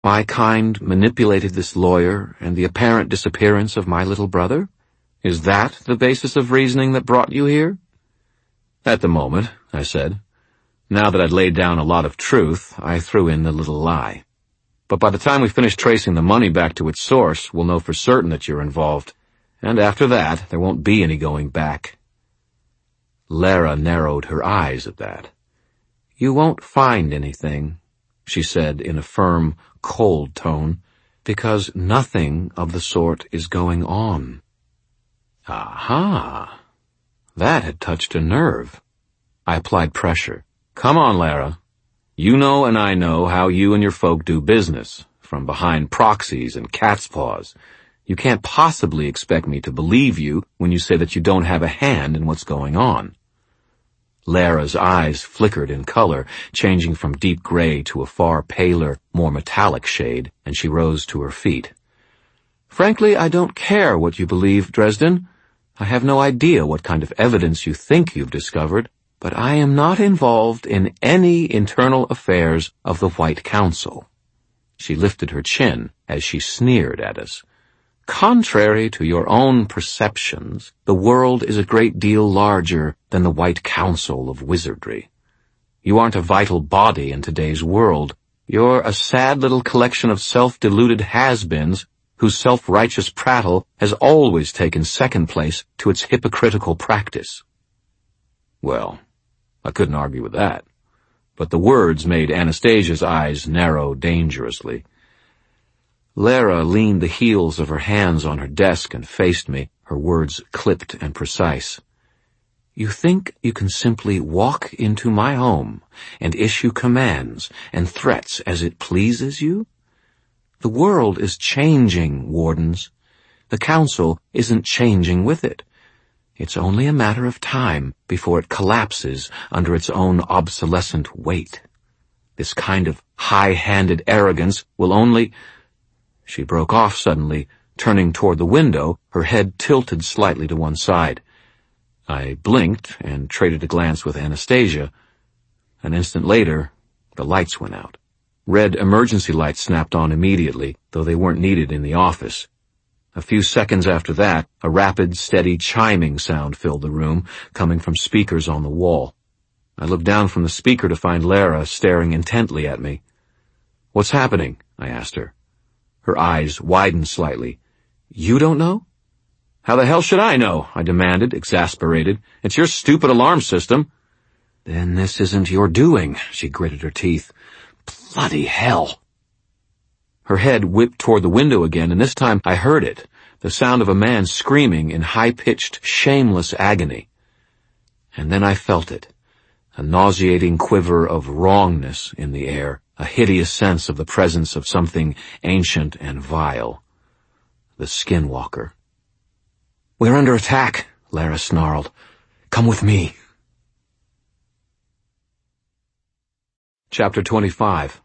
My kind manipulated this lawyer and the apparent disappearance of my little brother? Is that the basis of reasoning that brought you here? At the moment, I said. Now that I'd laid down a lot of truth, I threw in the little lie. But by the time we finish tracing the money back to its source, we'll know for certain that you're involved. And after that, there won't be any going back. Lara narrowed her eyes at that. You won't find anything, she said in a firm, cold tone, because nothing of the sort is going on. Aha! That had touched a nerve. I applied pressure. Come on, Lara. You know and I know how you and your folk do business, from behind proxies and cat's paws. You can't possibly expect me to believe you when you say that you don't have a hand in what's going on. Lara's eyes flickered in color, changing from deep gray to a far paler, more metallic shade, and she rose to her feet. Frankly, I don't care what you believe, Dresden. I have no idea what kind of evidence you think you've discovered, but I am not involved in any internal affairs of the White Council. She lifted her chin as she sneered at us. Contrary to your own perceptions, the world is a great deal larger than the White Council of Wizardry. You aren't a vital body in today's world. You're a sad little collection of self-deluded has-beens whose self-righteous prattle has always taken second place to its hypocritical practice. Well, I couldn't argue with that, but the words made Anastasia's eyes narrow dangerously. Lara leaned the heels of her hands on her desk and faced me, her words clipped and precise. You think you can simply walk into my home and issue commands and threats as it pleases you? The world is changing, Wardens. The Council isn't changing with it. It's only a matter of time before it collapses under its own obsolescent weight. This kind of high-handed arrogance will only... She broke off suddenly, turning toward the window, her head tilted slightly to one side. I blinked and traded a glance with Anastasia. An instant later, the lights went out. Red emergency lights snapped on immediately, though they weren't needed in the office. A few seconds after that, a rapid, steady chiming sound filled the room, coming from speakers on the wall. I looked down from the speaker to find Lara staring intently at me. What's happening? I asked her. Her eyes widened slightly. You don't know? How the hell should I know? I demanded, exasperated. It's your stupid alarm system. Then this isn't your doing, she gritted her teeth. Bloody hell. Her head whipped toward the window again, and this time I heard it, the sound of a man screaming in high-pitched, shameless agony. And then I felt it, a nauseating quiver of wrongness in the air, a hideous sense of the presence of something ancient and vile. The Skinwalker. We're under attack, Lara snarled. Come with me. Chapter 25.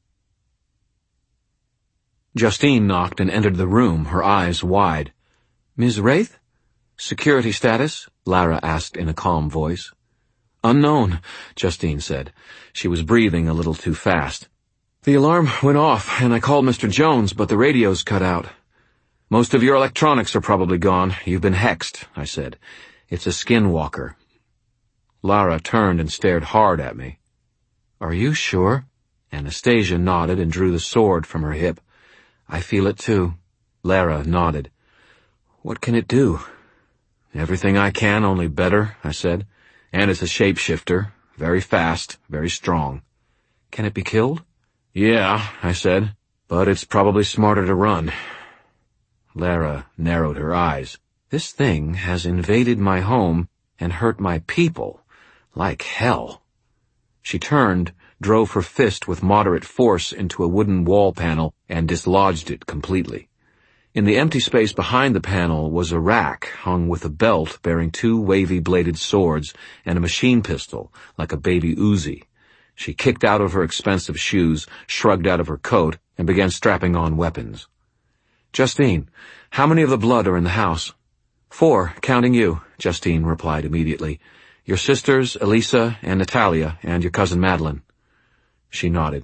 Justine knocked and entered the room, her eyes wide. Ms. Wraith? Security status? Lara asked in a calm voice. Unknown, Justine said. She was breathing a little too fast. The alarm went off, and I called Mr. Jones, but the radio's cut out. Most of your electronics are probably gone. You've been hexed, I said. It's a Skinwalker. Lara turned and stared hard at me. Are you sure? Anastasia nodded and drew the sword from her hip. I feel it too. Lara nodded. What can it do? Everything I can, only better, I said. And it's a shapeshifter. Very fast, very strong. Can it be killed? Yeah, I said. But it's probably smarter to run. Lara narrowed her eyes. This thing has invaded my home and hurt my people. Like hell. She turned, drove her fist with moderate force into a wooden wall panel, and dislodged it completely. In the empty space behind the panel was a rack hung with a belt bearing two wavy-bladed swords and a machine pistol, like a baby Uzi. She kicked out of her expensive shoes, shrugged out of her coat, and began strapping on weapons. Justine, how many of the blood are in the house? 4, counting you, Justine replied immediately. Your sisters, Elisa and Natalia, and your cousin Madeline. She nodded.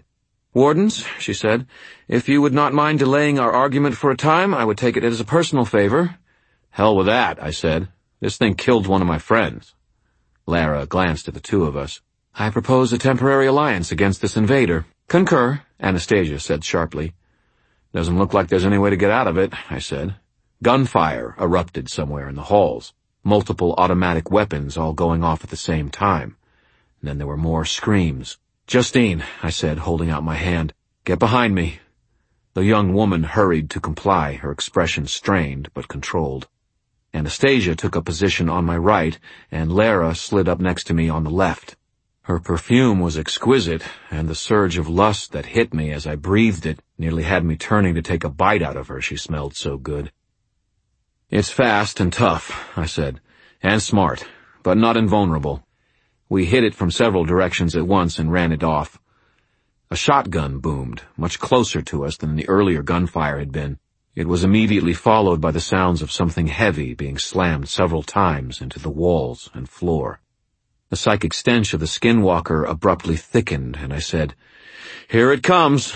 "Wardens," she said, "if you would not mind delaying our argument for a time, I would take it as a personal favor." "Hell with that," I said. "This thing killed one of my friends." Lara glanced at the two of us. "I propose a temporary alliance against this invader." "Concur," Anastasia said sharply. "Doesn't look like there's any way to get out of it," I said. Gunfire erupted somewhere in the halls, multiple automatic weapons all going off at the same time. And then there were more screams. "Justine," I said, holding out my hand, "get behind me." The young woman hurried to comply, her expression strained but controlled. Anastasia took a position on my right, and Lara slid up next to me on the left. Her perfume was exquisite, and the surge of lust that hit me as I breathed it nearly had me turning to take a bite out of her, she smelled so good. "It's fast and tough," I said, "and smart, but not invulnerable." We hit it from several directions at once and ran it off. A shotgun boomed, much closer to us than the earlier gunfire had been. It was immediately followed by the sounds of something heavy being slammed several times into the walls and floor. The psychic stench of the skinwalker abruptly thickened, and I said, "Here it comes."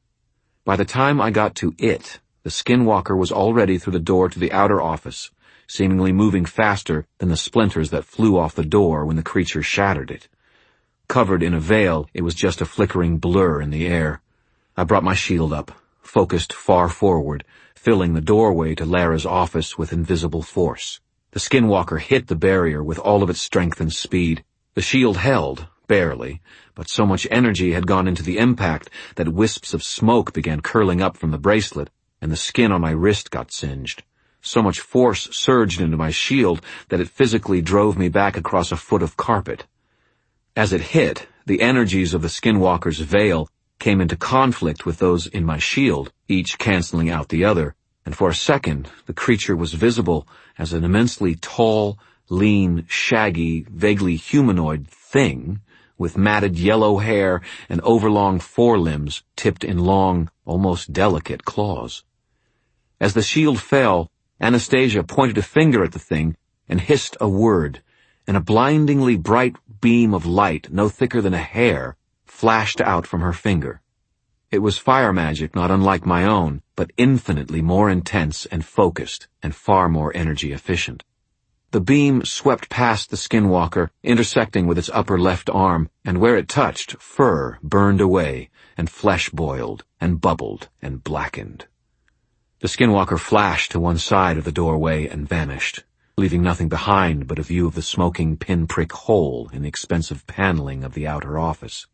By the time I got to it, the skinwalker was already through the door to the outer office, seemingly moving faster than the splinters that flew off the door when the creature shattered it. Covered in a veil, it was just a flickering blur in the air. I brought my shield up, focused far forward, filling the doorway to Lara's office with invisible force. The skinwalker hit the barrier with all of its strength and speed. The shield held, barely, but so much energy had gone into the impact that wisps of smoke began curling up from the bracelet, and the skin on my wrist got singed. So much force surged into my shield that it physically drove me back across a foot of carpet. As it hit, the energies of the skinwalker's veil came into conflict with those in my shield, each canceling out the other, and for a second the creature was visible as an immensely tall, lean, shaggy, vaguely humanoid thing with matted yellow hair and overlong forelimbs tipped in long, almost delicate claws. As the shield fell, Anastasia pointed a finger at the thing and hissed a word, and a blindingly bright beam of light, no thicker than a hair, flashed out from her finger. It was fire magic not unlike my own, but infinitely more intense and focused, and far more energy efficient. The beam swept past the skinwalker, intersecting with its upper left arm, and where it touched, fur burned away, and flesh boiled, and bubbled, and blackened. The skinwalker flashed to one side of the doorway and vanished, leaving nothing behind but a view of the smoking pinprick hole in the expensive paneling of the outer office.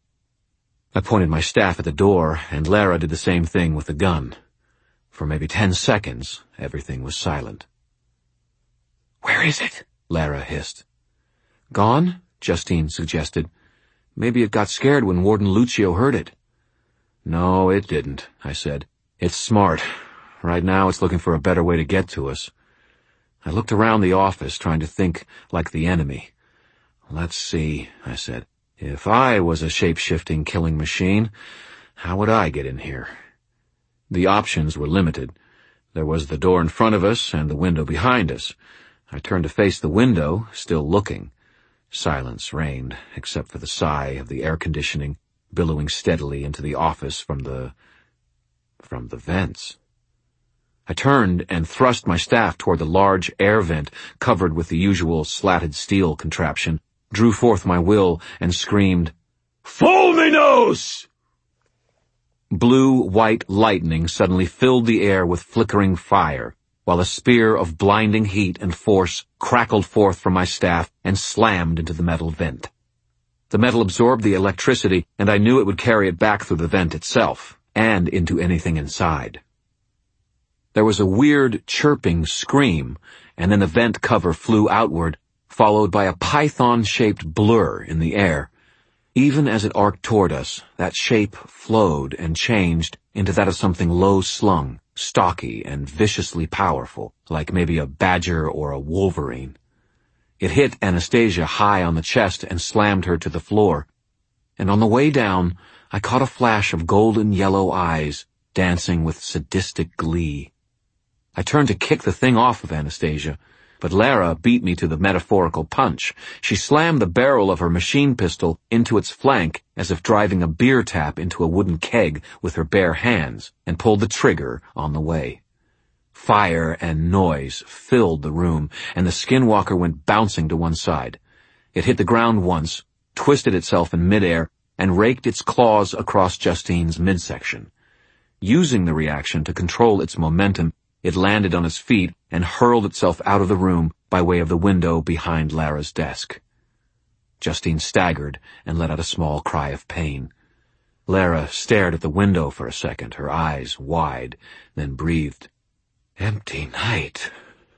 I pointed my staff at the door, and Lara did the same thing with the gun. For maybe 10 seconds, everything was silent. "Where is it?" Lara hissed. "Gone?" Justine suggested. "Maybe it got scared when Warden Lucio heard it." "No, it didn't," I said. "It's smart. Right now it's looking for a better way to get to us." I looked around the office, trying to think like the enemy. "Let's see," I said. "If I was a shape-shifting killing machine, how would I get in here?" The options were limited. There was the door in front of us and the window behind us. I turned to face the window, still looking. Silence reigned, except for the sigh of the air conditioning billowing steadily into the office from the vents. I turned and thrust my staff toward the large air vent covered with the usual slatted steel contraption, drew forth my will, and screamed, "Fulminos!" Blue-white lightning suddenly filled the air with flickering fire, while a spear of blinding heat and force crackled forth from my staff and slammed into the metal vent. The metal absorbed the electricity, and I knew it would carry it back through the vent itself, and into anything inside. There was a weird, chirping scream, and then the vent cover flew outward, followed by a python-shaped blur in the air. Even as it arced toward us, that shape flowed and changed into that of something low-slung, stocky, and viciously powerful, like maybe a badger or a wolverine. It hit Anastasia high on the chest and slammed her to the floor. And on the way down, I caught a flash of golden yellow eyes, dancing with sadistic glee. I turned to kick the thing off of Anastasia, but Lara beat me to the metaphorical punch. She slammed the barrel of her machine pistol into its flank as if driving a beer tap into a wooden keg with her bare hands, and pulled the trigger on the way. Fire and noise filled the room, and the skinwalker went bouncing to one side. It hit the ground once, twisted itself in midair, and raked its claws across Justine's midsection. Using the reaction to control its momentum, it landed on its feet and hurled itself out of the room by way of the window behind Lara's desk. Justine staggered and let out a small cry of pain. Lara stared at the window for a second, her eyes wide, then breathed, "Empty night."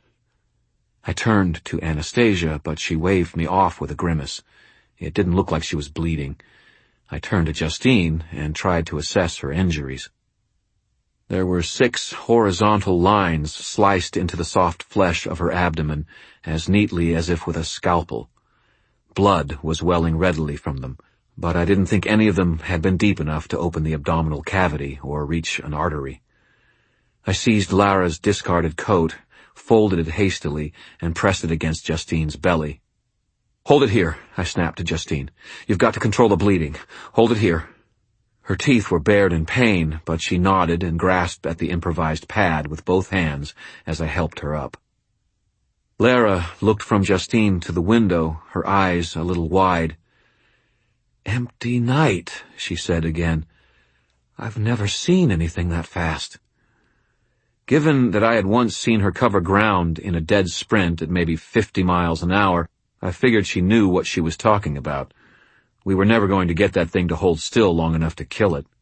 I turned to Anastasia, but she waved me off with a grimace. It didn't look like she was bleeding. I turned to Justine and tried to assess her injuries. There were 6 horizontal lines sliced into the soft flesh of her abdomen, as neatly as if with a scalpel. Blood was welling readily from them, but I didn't think any of them had been deep enough to open the abdominal cavity or reach an artery. I seized Lara's discarded coat, folded it hastily, and pressed it against Justine's belly. "Hold it here," I snapped to Justine. "You've got to control the bleeding. Hold it here." Her teeth were bared in pain, but she nodded and grasped at the improvised pad with both hands as I helped her up. Lara looked from Justine to the window, her eyes a little wide. "Empty night," she said again. "I've never seen anything that fast." Given that I had once seen her cover ground in a dead sprint at maybe 50 miles an hour, I figured she knew what she was talking about. We were never going to get that thing to hold still long enough to kill it.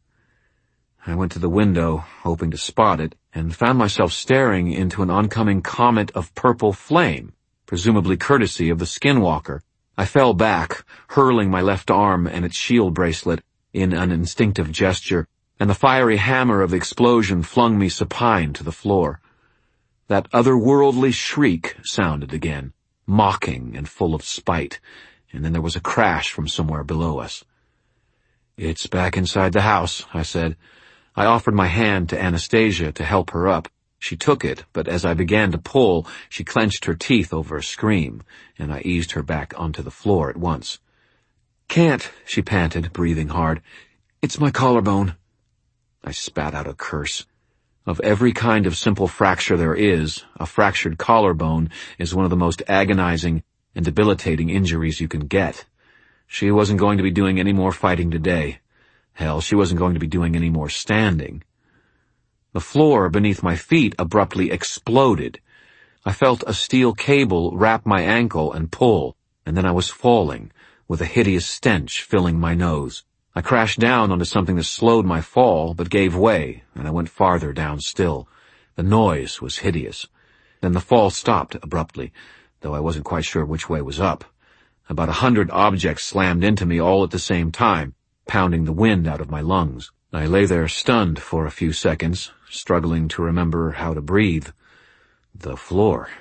I went to the window, hoping to spot it, and found myself staring into an oncoming comet of purple flame, presumably courtesy of the skinwalker. I fell back, hurling my left arm and its shield bracelet in an instinctive gesture, and the fiery hammer of the explosion flung me supine to the floor. That otherworldly shriek sounded again, mocking and full of spite, and then there was a crash from somewhere below us. "It's back inside the house," I said. I offered my hand to Anastasia to help her up. She took it, but as I began to pull, she clenched her teeth over a scream, and I eased her back onto the floor at once. "Can't," she panted, breathing hard. "It's my collarbone." I spat out a curse. Of every kind of simple fracture there is, a fractured collarbone is one of the most agonizing and debilitating injuries you can get. She wasn't going to be doing any more fighting today. Hell, she wasn't going to be doing any more standing. The floor beneath my feet abruptly exploded. I felt a steel cable wrap my ankle and pull, and then I was falling, with a hideous stench filling my nose. I crashed down onto something that slowed my fall, but gave way, and I went farther down still. The noise was hideous. Then the fall stopped abruptly, though I wasn't quite sure which way was up. About 100 objects slammed into me all at the same time, pounding the wind out of my lungs. I lay there stunned for a few seconds, struggling to remember how to breathe. The floor.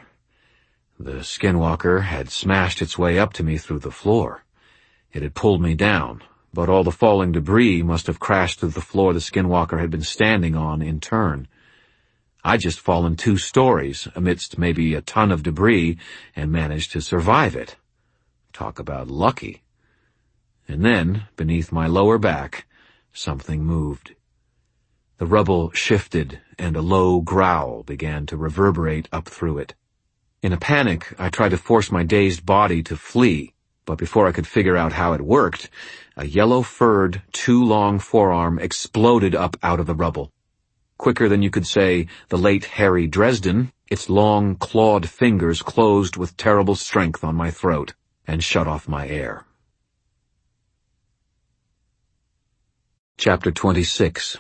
The skinwalker had smashed its way up to me through the floor. It had pulled me down, but all the falling debris must have crashed through the floor the skinwalker had been standing on in turn. I'd just fallen 2 stories amidst maybe a ton of debris and managed to survive it. Talk about lucky. And then, beneath my lower back, something moved. The rubble shifted, and a low growl began to reverberate up through it. In a panic, I tried to force my dazed body to flee, but before I could figure out how it worked, a yellow-furred, 2-long forearm exploded up out of the rubble. Quicker than you could say the late Harry Dresden, its long, clawed fingers closed with terrible strength on my throat and shut off my air. Chapter 26.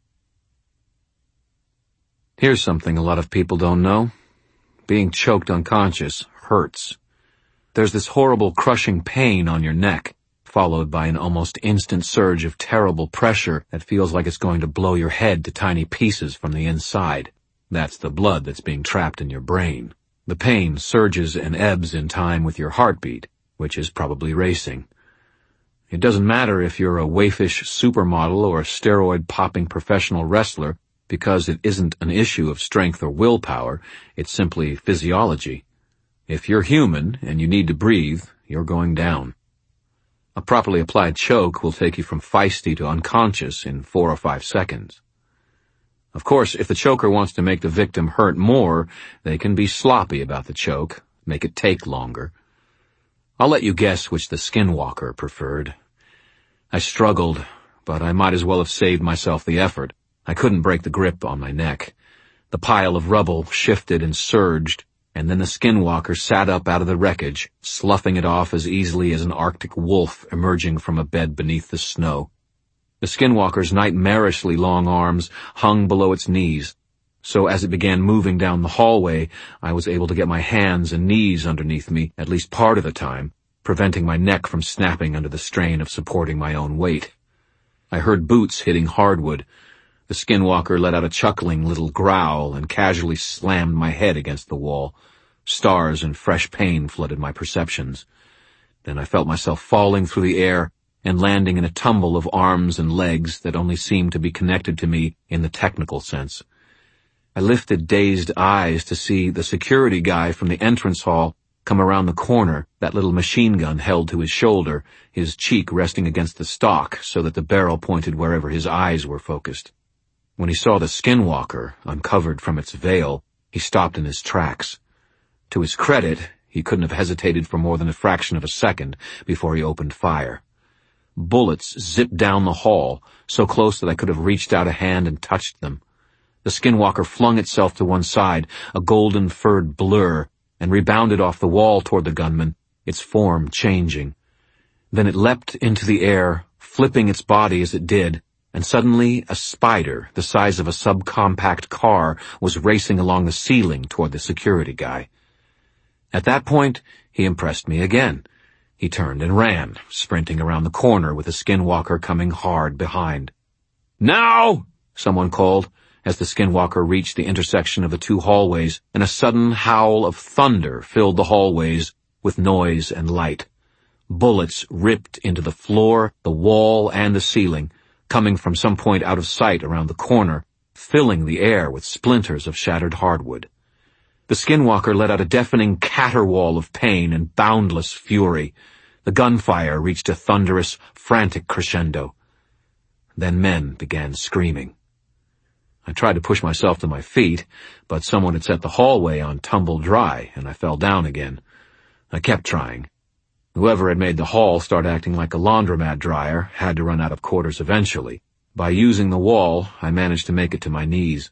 Here's something a lot of people don't know. Being choked unconscious hurts. There's this horrible crushing pain on your neck, followed by an almost instant surge of terrible pressure that feels like it's going to blow your head to tiny pieces from the inside. That's the blood that's being trapped in your brain. The pain surges and ebbs in time with your heartbeat, which is probably racing. It doesn't matter if you're a waifish supermodel or a steroid-popping professional wrestler, because it isn't an issue of strength or willpower, it's simply physiology. If you're human and you need to breathe, you're going down. A properly applied choke will take you from feisty to unconscious in 4 or 5 seconds. Of course, if the choker wants to make the victim hurt more, they can be sloppy about the choke, make it take longer. I'll let you guess which the skinwalker preferred. I struggled, but I might as well have saved myself the effort. I couldn't break the grip on my neck. The pile of rubble shifted and surged, and then the skinwalker sat up out of the wreckage, sloughing it off as easily as an Arctic wolf emerging from a bed beneath the snow. The skinwalker's nightmarishly long arms hung below its knees, so as it began moving down the hallway, I was able to get my hands and knees underneath me at least part of the time, preventing my neck from snapping under the strain of supporting my own weight. I heard boots hitting hardwood. The skinwalker let out a chuckling little growl and casually slammed my head against the wall. Stars and fresh pain flooded my perceptions. Then I felt myself falling through the air and landing in a tumble of arms and legs that only seemed to be connected to me in the technical sense. I lifted dazed eyes to see the security guy from the entrance hall come around the corner, that little machine gun held to his shoulder, his cheek resting against the stock so that the barrel pointed wherever his eyes were focused. When he saw the skinwalker, uncovered from its veil, he stopped in his tracks. To his credit, he couldn't have hesitated for more than a fraction of a second before he opened fire. Bullets zipped down the hall, so close that I could have reached out a hand and touched them. The skinwalker flung itself to one side, a golden-furred blur, and rebounded off the wall toward the gunman, its form changing. Then it leapt into the air, flipping its body as it did, and suddenly a spider the size of a subcompact car was racing along the ceiling toward the security guy. At that point, he impressed me again. He turned and ran, sprinting around the corner with the skinwalker coming hard behind. "Now!" someone called, as the skinwalker reached the intersection of the 2 hallways, and a sudden howl of thunder filled the hallways with noise and light. Bullets ripped into the floor, the wall, and the ceiling, coming from some point out of sight around the corner, filling the air with splinters of shattered hardwood. The skinwalker let out a deafening caterwaul of pain and boundless fury. The gunfire reached a thunderous, frantic crescendo. Then men began screaming. I tried to push myself to my feet, but someone had set the hallway on tumble dry, and I fell down again. I kept trying. Whoever had made the hall start acting like a laundromat dryer had to run out of quarters eventually. By using the wall, I managed to make it to my knees.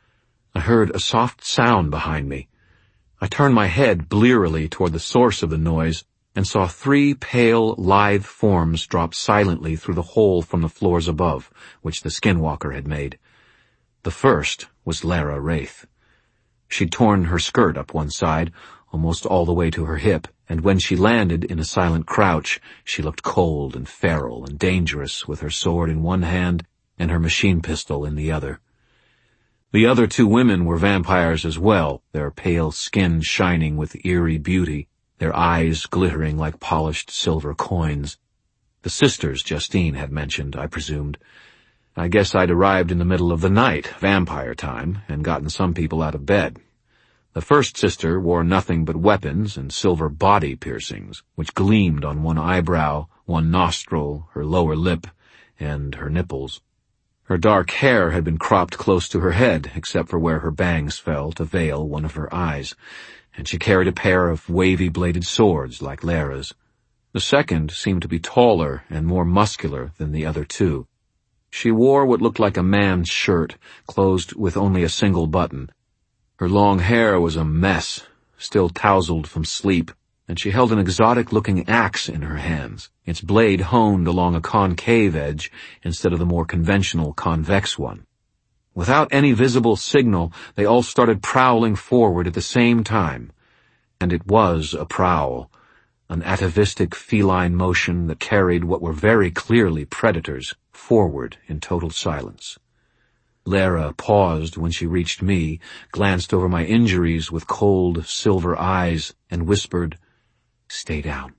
I heard a soft sound behind me. I turned my head blearily toward the source of the noise and saw 3 pale, lithe forms drop silently through the hole from the floors above, which the skinwalker had made. The first was Lara Wraith. She'd torn her skirt up one side, almost all the way to her hip, and when she landed in a silent crouch, she looked cold and feral and dangerous with her sword in one hand and her machine pistol in the other. The other 2 women were vampires as well, their pale skin shining with eerie beauty, their eyes glittering like polished silver coins. The sisters Justine had mentioned, I presumed. I guess I'd arrived in the middle of the night, vampire time, and gotten some people out of bed. The first sister wore nothing but weapons and silver body piercings, which gleamed on one eyebrow, one nostril, her lower lip, and her nipples. Her dark hair had been cropped close to her head, except for where her bangs fell to veil one of her eyes, and she carried a pair of wavy-bladed swords like Lara's. The second seemed to be taller and more muscular than the other 2. She wore what looked like a man's shirt, closed with only a single button. Her long hair was a mess, still tousled from sleep, and she held an exotic-looking axe in her hands, its blade honed along a concave edge instead of the more conventional convex one. Without any visible signal, they all started prowling forward at the same time. And it was a prowl, an atavistic feline motion that carried what were very clearly predators forward in total silence. Lara paused when she reached me, glanced over my injuries with cold, silver eyes, and whispered, "Stay down."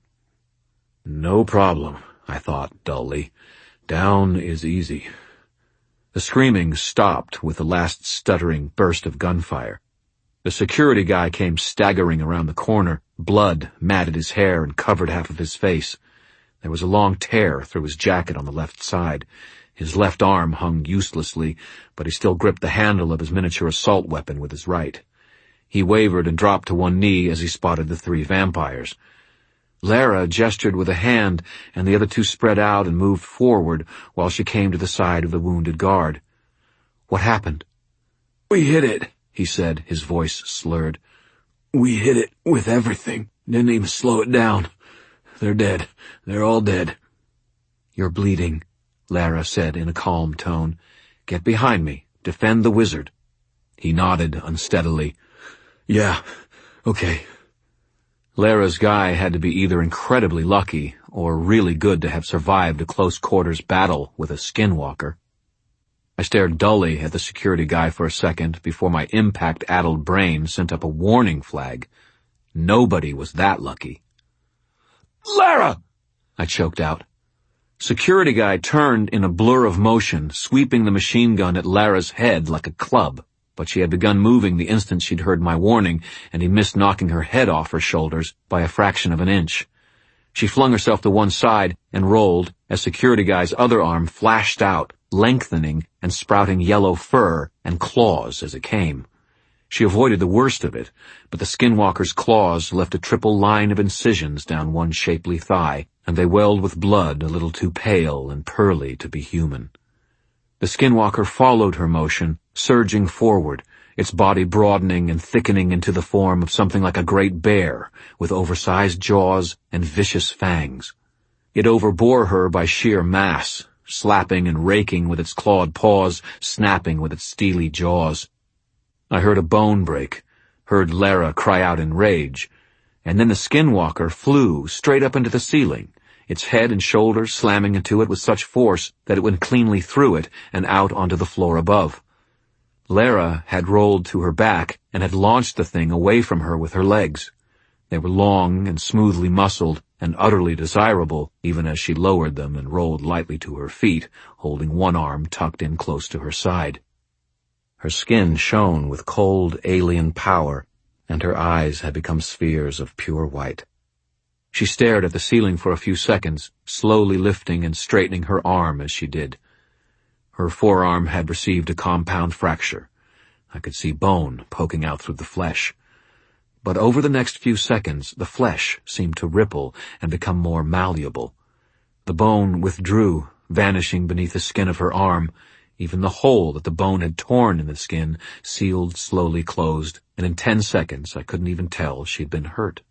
"No problem," I thought dully. "Down is easy." The screaming stopped with the last stuttering burst of gunfire. The security guy came staggering around the corner. Blood matted his hair and covered half of his face. There was a long tear through his jacket on the left side. His left arm hung uselessly, but he still gripped the handle of his miniature assault weapon with his right. He wavered and dropped to one knee as he spotted the 3 vampires. Lara gestured with a hand, and the other 2 spread out and moved forward while she came to the side of the wounded guard. "What happened?" "We hit it," he said, his voice slurred. "We hit it with everything. Didn't even slow it down. They're dead. They're all dead." "You're bleeding," Lara said in a calm tone. "Get behind me. Defend the wizard." He nodded unsteadily. "Yeah, okay." Lara's guy had to be either incredibly lucky or really good to have survived a close-quarters battle with a skinwalker. I stared dully at the security guy for a second before my impact-addled brain sent up a warning flag. Nobody was that lucky. "Lara!" I choked out. Security guy turned in a blur of motion, sweeping the machine gun at Lara's head like a club. But she had begun moving the instant she'd heard my warning, and he missed knocking her head off her shoulders by a fraction of an inch. She flung herself to one side and rolled as security guy's other arm flashed out, lengthening and sprouting yellow fur and claws as it came. She avoided the worst of it, but the skinwalker's claws left a triple line of incisions down one shapely thigh, and they welled with blood a little too pale and pearly to be human. The skinwalker followed her motion, surging forward, its body broadening and thickening into the form of something like a great bear, with oversized jaws and vicious fangs. It overbore her by sheer mass, slapping and raking with its clawed paws, snapping with its steely jaws. I heard a bone break, heard Lara cry out in rage, and then the skinwalker flew straight up into the ceiling, its head and shoulders slamming into it with such force that it went cleanly through it and out onto the floor above. Lara had rolled to her back and had launched the thing away from her with her legs. They were long and smoothly muscled and utterly desirable, even as she lowered them and rolled lightly to her feet, holding one arm tucked in close to her side. Her skin shone with cold alien power, and her eyes had become spheres of pure white. She stared at the ceiling for a few seconds, slowly lifting and straightening her arm as she did. Her forearm had received a compound fracture. I could see bone poking out through the flesh. But over the next few seconds, the flesh seemed to ripple and become more malleable. The bone withdrew, vanishing beneath the skin of her arm. Even the hole that the bone had torn in the skin sealed slowly closed, and in 10 seconds I couldn't even tell she'd been hurt.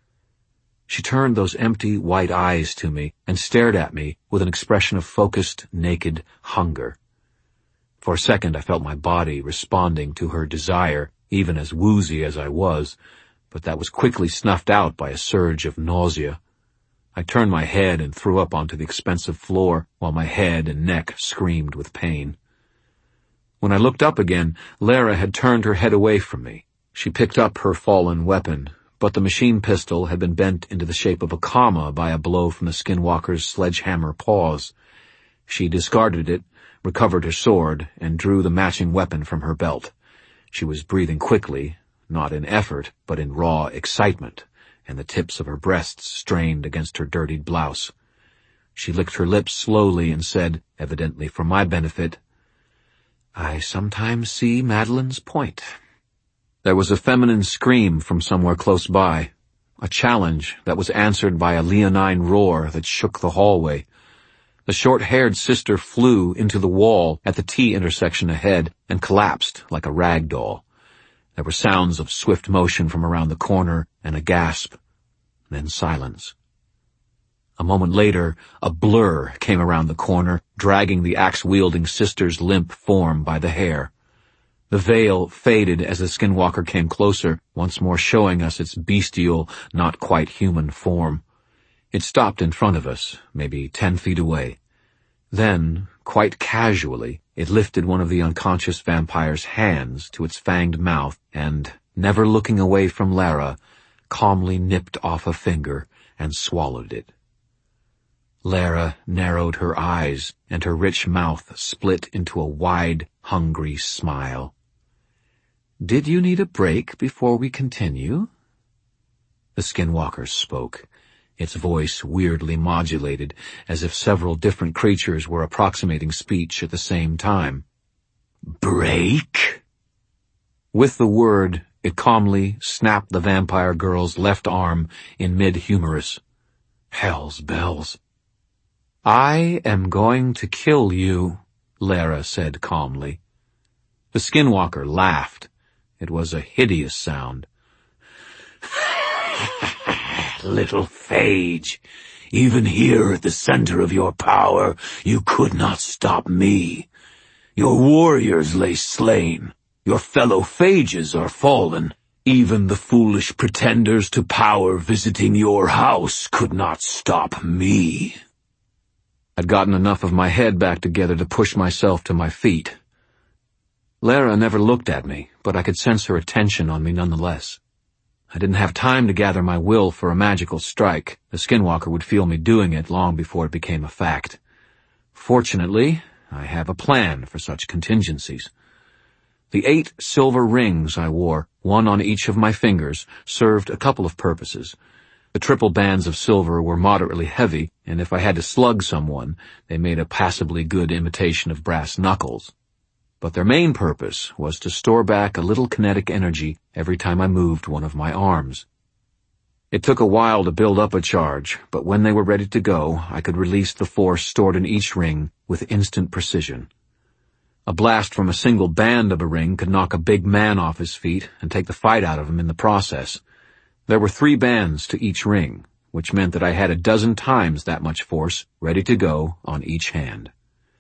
She turned those empty white eyes to me and stared at me with an expression of focused, naked hunger. For a second I felt my body responding to her desire, even as woozy as I was, but that was quickly snuffed out by a surge of nausea. I turned my head and threw up onto the expensive floor while my head and neck screamed with pain. When I looked up again, Lara had turned her head away from me. She picked up her fallen weapon, but the machine pistol had been bent into the shape of a comma by a blow from the skinwalker's sledgehammer paws. She discarded it, recovered her sword, and drew the matching weapon from her belt. She was breathing quickly, not in effort, but in raw excitement, and the tips of her breasts strained against her dirtied blouse. She licked her lips slowly and said, evidently for my benefit, "I sometimes see Madeline's point." There was a feminine scream from somewhere close by, a challenge that was answered by a leonine roar that shook the hallway. The short-haired sister flew into the wall at the T-intersection ahead and collapsed like a rag doll. There were sounds of swift motion from around the corner and a gasp, then silence. A moment later, a blur came around the corner, dragging the axe-wielding sister's limp form by the hair. The veil faded as the skinwalker came closer, once more showing us its bestial, not quite human form. It stopped in front of us, maybe 10 feet away. Then, quite casually, it lifted one of the unconscious vampire's hands to its fanged mouth and, never looking away from Lara, calmly nipped off a finger and swallowed it. Lara narrowed her eyes, and her rich mouth split into a wide, hungry smile. Did you need a break before we continue? The skinwalker spoke, its voice weirdly modulated, as if several different creatures were approximating speech at the same time. Break? With the word, it calmly snapped the vampire girl's left arm in mid-humerus. Hell's bells. I am going to kill you, Lara said calmly. The skinwalker laughed. It was a hideous sound. Little phage, even here at the center of your power, you could not stop me. Your warriors lay slain. Your fellow phages are fallen. Even the foolish pretenders to power visiting your house could not stop me. I'd gotten enough of my head back together to push myself to my feet. Lara never looked at me, but I could sense her attention on me nonetheless. I didn't have time to gather my will for a magical strike. The skinwalker would feel me doing it long before it became a fact. Fortunately, I have a plan for such contingencies. The 8 silver rings I wore, one on each of my fingers, served a couple of purposes. The triple bands of silver were moderately heavy, and if I had to slug someone, they made a passably good imitation of brass knuckles. But their main purpose was to store back a little kinetic energy every time I moved one of my arms. It took a while to build up a charge, but when they were ready to go, I could release the force stored in each ring with instant precision. A blast from a single band of a ring could knock a big man off his feet and take the fight out of him in the process. There were 3 bands to each ring, which meant that I had a dozen times that much force ready to go on each hand.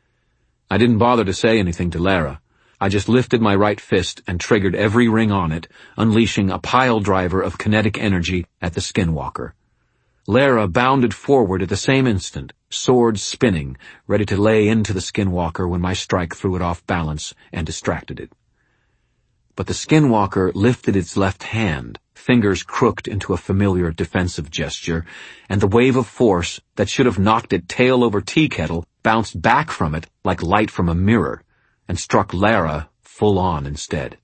I didn't bother to say anything to Lara. I just lifted my right fist and triggered every ring on it, unleashing a pile driver of kinetic energy at the skinwalker. Lara bounded forward at the same instant, sword spinning, ready to lay into the skinwalker when my strike threw it off balance and distracted it. But the skinwalker lifted its left hand, fingers crooked into a familiar defensive gesture, and the wave of force that should have knocked it tail over tea kettle bounced back from it like light from a mirror, and struck Lara full on instead.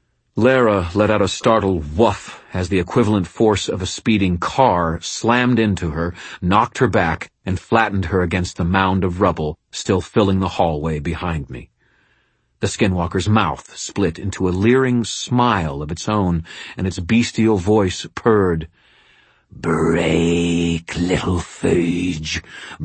Lara let out a startled woof as the equivalent force of a speeding car slammed into her, knocked her back, and flattened her against the mound of rubble still filling the hallway behind me. The skinwalker's mouth split into a leering smile of its own, and its bestial voice purred, "Break, little phage,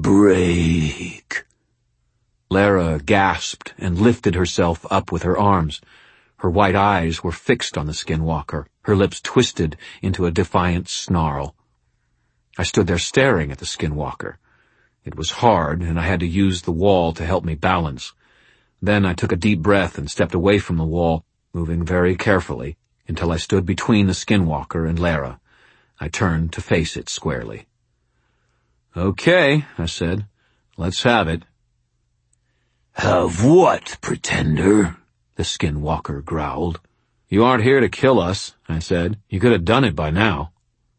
break." Lara gasped and lifted herself up with her arms. Her white eyes were fixed on the skinwalker, her lips twisted into a defiant snarl. I stood there staring at the skinwalker. It was hard, and I had to use the wall to help me balance. Then I took a deep breath and stepped away from the wall, moving very carefully, until I stood between the skinwalker and Lara. I turned to face it squarely. "Okay," I said. "Let's have it." "Have what, pretender?" the skinwalker growled. "You aren't here to kill us," I said. "You could have done it by now."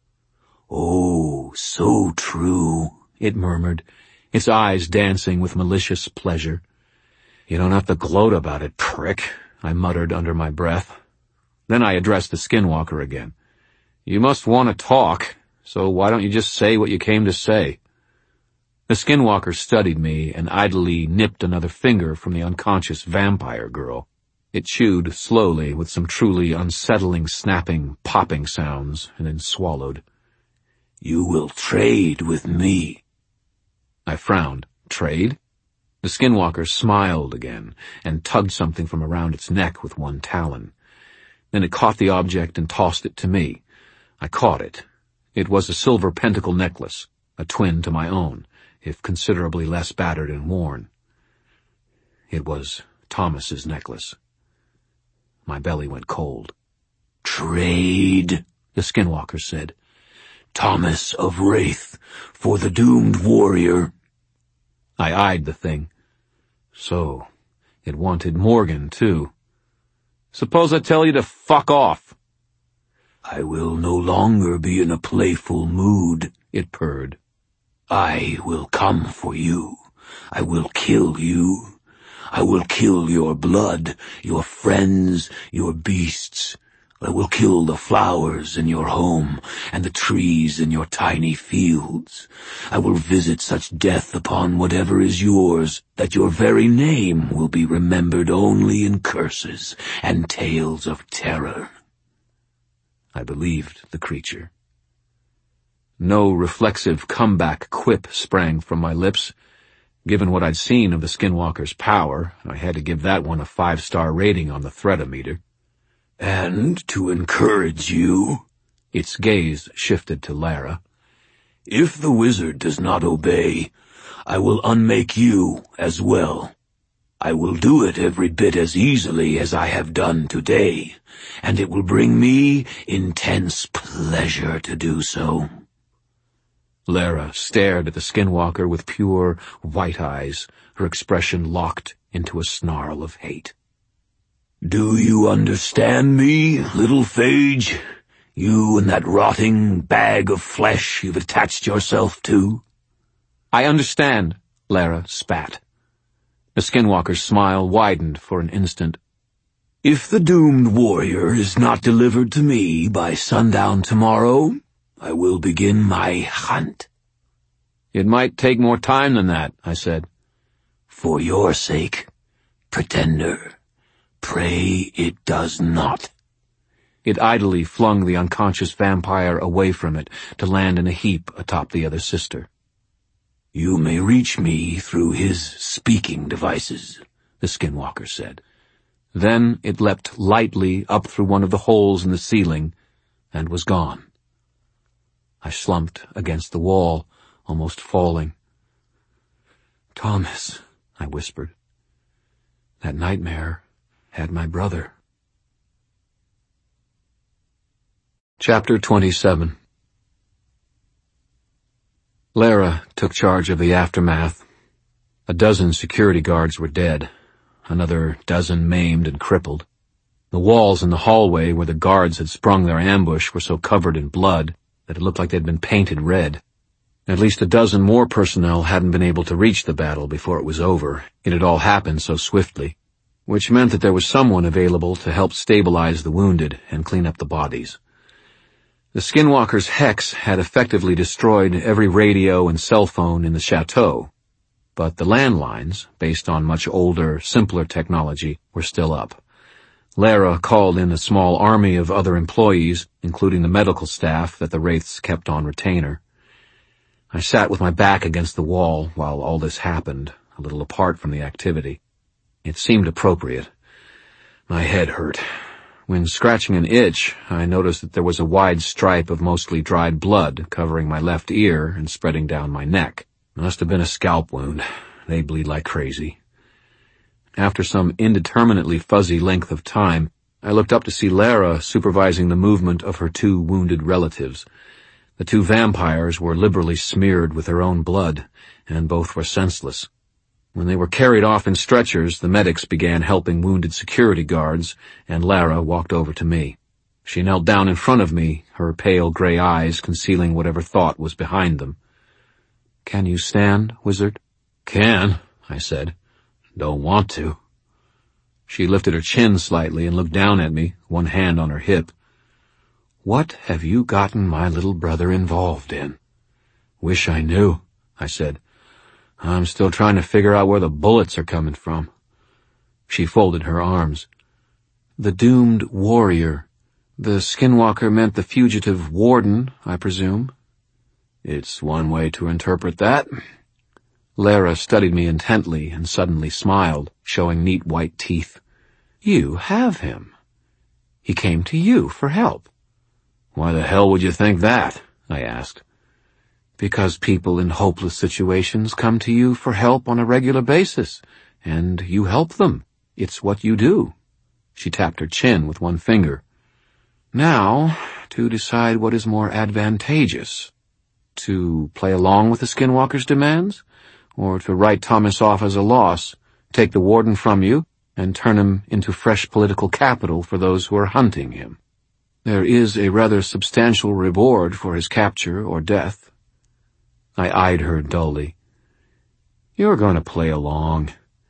"Oh, so true," it murmured, its eyes dancing with malicious pleasure. "You don't have to gloat about it, prick," I muttered under my breath. Then I addressed the skinwalker again. "You must want to talk, so why don't you just say what you came to say?" The skinwalker studied me and idly nipped another finger from the unconscious vampire girl. It chewed slowly with some truly unsettling snapping, popping sounds, and then swallowed. "You will trade with me." I frowned. Trade? The skinwalker smiled again and tugged something from around its neck with one talon. Then it caught the object and tossed it to me. I caught it. It was a silver pentacle necklace, a twin to my own, if considerably less battered and worn. It was Thomas's necklace. My belly went cold. "Trade," the skinwalker said. "Thomas of Wraith, for the doomed warrior." I eyed the thing. So, it wanted Morgan, too. "Suppose I tell you to fuck off?" "I will no longer be in a playful mood," it purred. "I will come for you. I will kill you. I will kill your blood, your friends, your beasts. I will kill the flowers in your home and the trees in your tiny fields. I will visit such death upon whatever is yours that your very name will be remembered only in curses and tales of terror." I believed the creature. No reflexive comeback quip sprang from my lips. Given what I'd seen of the Skinwalker's power, I had to give that one a 5-star rating on the threat-o-meter. "And to encourage you," its gaze shifted to Lara, "if the wizard does not obey, I will unmake you as well. I will do it every bit as easily as I have done today, and it will bring me intense pleasure to do so." Lara stared at the Skinwalker with pure, white eyes, her expression locked into a snarl of hate. "Do you understand me, little phage? You and that rotting bag of flesh you've attached yourself to?" "I understand," Lara spat. The Skinwalker's smile widened for an instant. "If the doomed warrior is not delivered to me by sundown tomorrow, I will begin my hunt." "It might take more time than that," I said. "For your sake, pretender. Pray it does not." It idly flung the unconscious vampire away from it to land in a heap atop the other sister. "You may reach me through his speaking devices," the Skinwalker said. Then it leapt lightly up through one of the holes in the ceiling and was gone. I slumped against the wall, almost falling. "Thomas," I whispered, "that nightmare had my brother." Chapter 27. Lara took charge of the aftermath. A dozen security guards were dead, another dozen maimed and crippled. The walls in the hallway where the guards had sprung their ambush were so covered in blood that it looked like they'd been painted red. At least a dozen more personnel hadn't been able to reach the battle before it was over. It had all happened so swiftly, which meant that there was someone available to help stabilize the wounded and clean up the bodies. The Skinwalker's hex had effectively destroyed every radio and cell phone in the chateau, but the landlines, based on much older, simpler technology, were still up. Lara called in a small army of other employees, including the medical staff that the Wraiths kept on retainer. I sat with my back against the wall while all this happened, a little apart from the activity. It seemed appropriate. My head hurt. When scratching an itch, I noticed that there was a wide stripe of mostly dried blood covering my left ear and spreading down my neck. It must have been a scalp wound. They bleed like crazy. After some indeterminately fuzzy length of time, I looked up to see Lara supervising the movement of her 2 wounded relatives. The 2 vampires were liberally smeared with their own blood, and both were senseless. When they were carried off in stretchers, the medics began helping wounded security guards, and Lara walked over to me. She knelt down in front of me, her pale gray eyes concealing whatever thought was behind them. "Can you stand, wizard?" "Can," I said. "Don't want to." She lifted her chin slightly and looked down at me, one hand on her hip. "What have you gotten my little brother involved in?" "Wish I knew," I said. "I'm still trying to figure out where the bullets are coming from." She folded her arms. "The doomed warrior. The Skinwalker meant the fugitive warden, I presume?" "It's one way to interpret that." Lara studied me intently and suddenly smiled, showing neat white teeth. "You have him. He came to you for help." "Why the hell would you think that?" I asked. "Because people in hopeless situations come to you for help on a regular basis, and you help them. It's what you do." She tapped her chin with one finger. "Now, to decide what is more advantageous. To play along with the Skinwalker's demands, or to write Thomas off as a loss, take the warden from you, and turn him into fresh political capital for those who are hunting him. There is a rather substantial reward for his capture or death." I eyed her dully. "You're going to play along.